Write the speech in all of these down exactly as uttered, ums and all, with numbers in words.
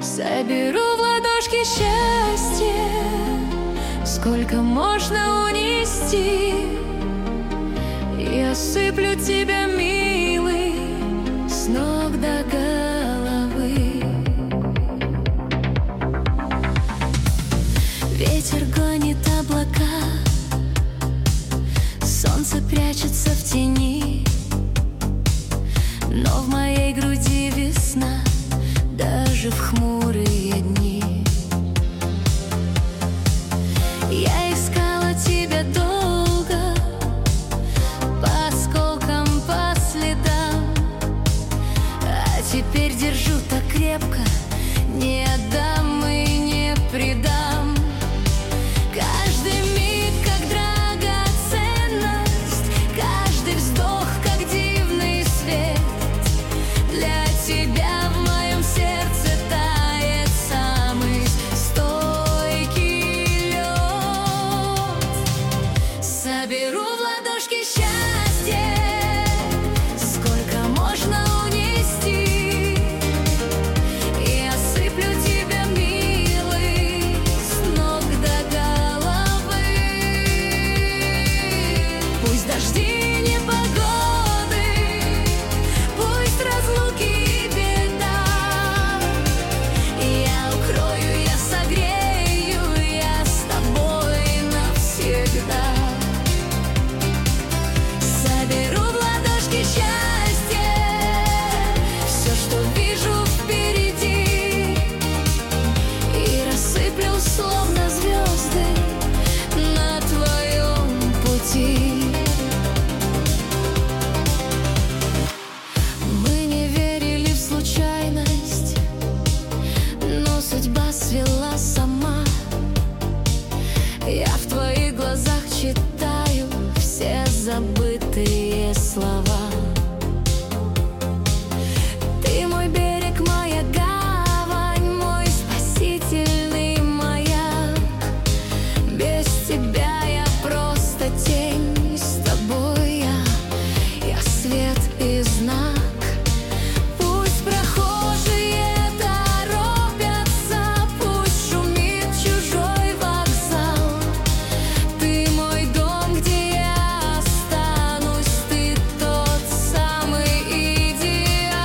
Соберу в ладошки счастье, сколько можно унести. Я сыплю тебя, милый, с ног до головы. Ветер гонит облака, солнце прячется в тени, но в моей груди весна даже в хмурые дни. Я искала тебя долго, по осколкам, по следам, а теперь держу так крепко, не отдам и не предам. Каждый миг как драгоценность, каждый вздох как дивный свет. Для тебя в моем сердце тает самый стойкий лед. Соберу в ладошки счастье, сколько можно унести. И осыплю тебя, милый, с ног до головы. Пусть дожди, непогоды, пусть разлуки и беда, я укрою, я согрею, я с тобой навсегда. Соберу в ладошки счастье, все, что вижу впереди, и рассыплю, словно звезды, на твоем пути. Мы не верили в случайность, но судьба свела сама. Я в твоих глазах читаю все забытые слова. Ты мой берег, моя гавань, мой спасительный маяк. Без тебя я просто тень, с тобой я, я свет и знак. Пусть прохожие торопятся, пусть шумит чужой вокзал. Ты мой дом, где я останусь, ты тот самый идеал.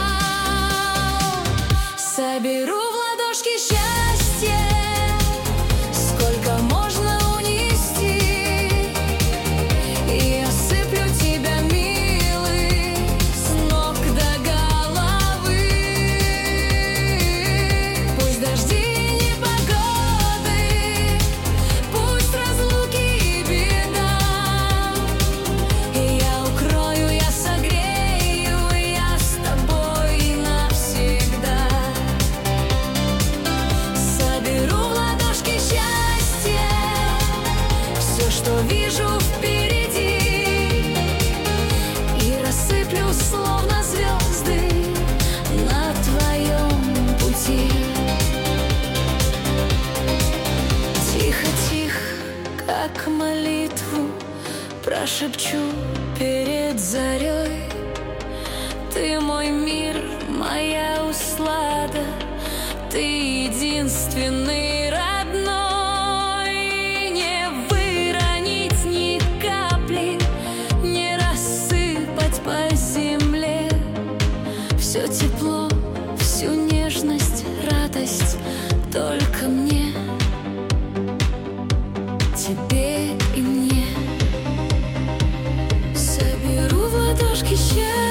Соберу в ладошки счастье, сколько можно унести. И осыплю тебя, милый, с ног до головы. Пусть дожди, непогоды, пусть разлуки и беда, я укрою, я согрею, я с тобой навсегда. Соберу в ладошки счастье, все, что вижу впереди, и рассыплю, словно звезды, на твоем пути. Тихо-тихо, как молитву, прошепчу перед зарей. Ты мой мир, моя услада, ты единственный родной. Не выронить ни капли, не рассыпать по земле все тепло, всю нежность, радость только мне, тебе и мне. Соберу в ладошки счастье,